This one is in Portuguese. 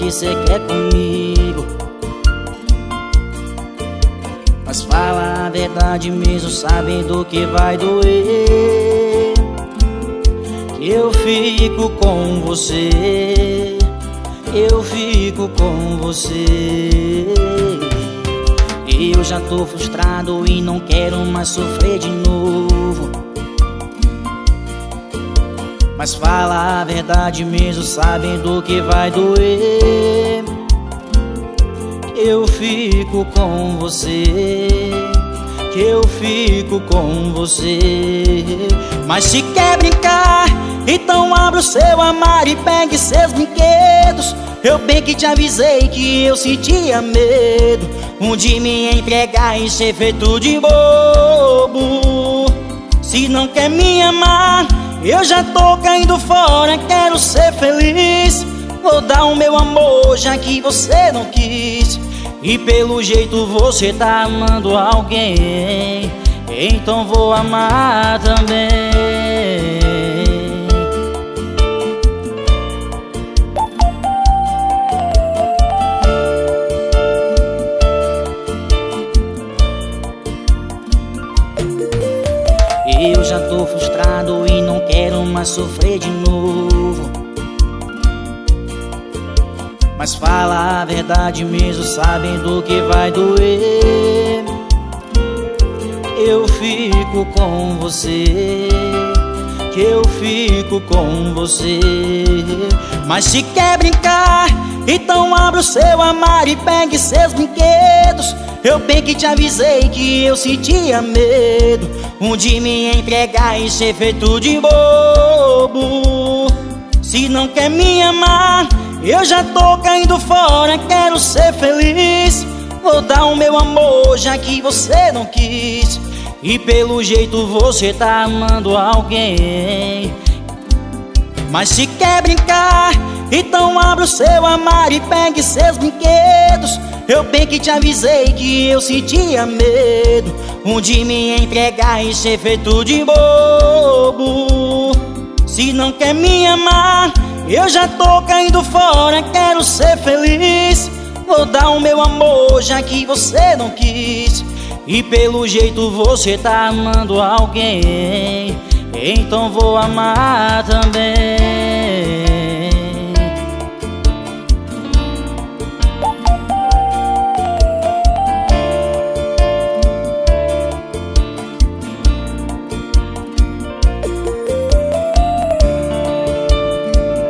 que cê quer comigo. Mas fala a verdade mesmo sabendo que vai doer. Que eu fico com você, eu fico com você. Eu já tô frustrado e não quero mais sofrer de novo. Mas fala a verdade mesmo sabendo que vai doer. Eu fico com você, que eu fico com você. Mas se quer brincar, então abra o seu armário e pegue seus brinquedos. Eu bem que te avisei que eu sentia medo de me entregar e ser feito de bobo. Se não quer me amar, eu já tô caindo fora, quero ser feliz. Vou dar o meu amor já que você não quis. E pelo jeito você tá amando alguém, então vou amar também. Eu já tô frustrado e não quero mais sofrer de novo. Mas fala a verdade mesmo sabendo que vai doer. Eu fico com você, que eu fico com você. Mas se quer brincar, então abra o seu armário e pegue seus brinquedos. Eu bem que te avisei que eu sentia medo de me entregar e ser feito de bobo. Se não quer me amar, eu já tô caindo fora, quero ser feliz. Vou dar o meu amor já que você não quis. E pelo jeito você tá amando alguém. Mas se quer brincar, então abra o seu armário e pegue seus brinquedos. Eu bem que te avisei que eu sentia medo de me entregar e ser feito de bobo. Se não quer me amar, eu já tô caindo fora, quero ser feliz. Vou dar o meu amor já que você não quis. E pelo jeito você tá amando alguém, então vou amar também.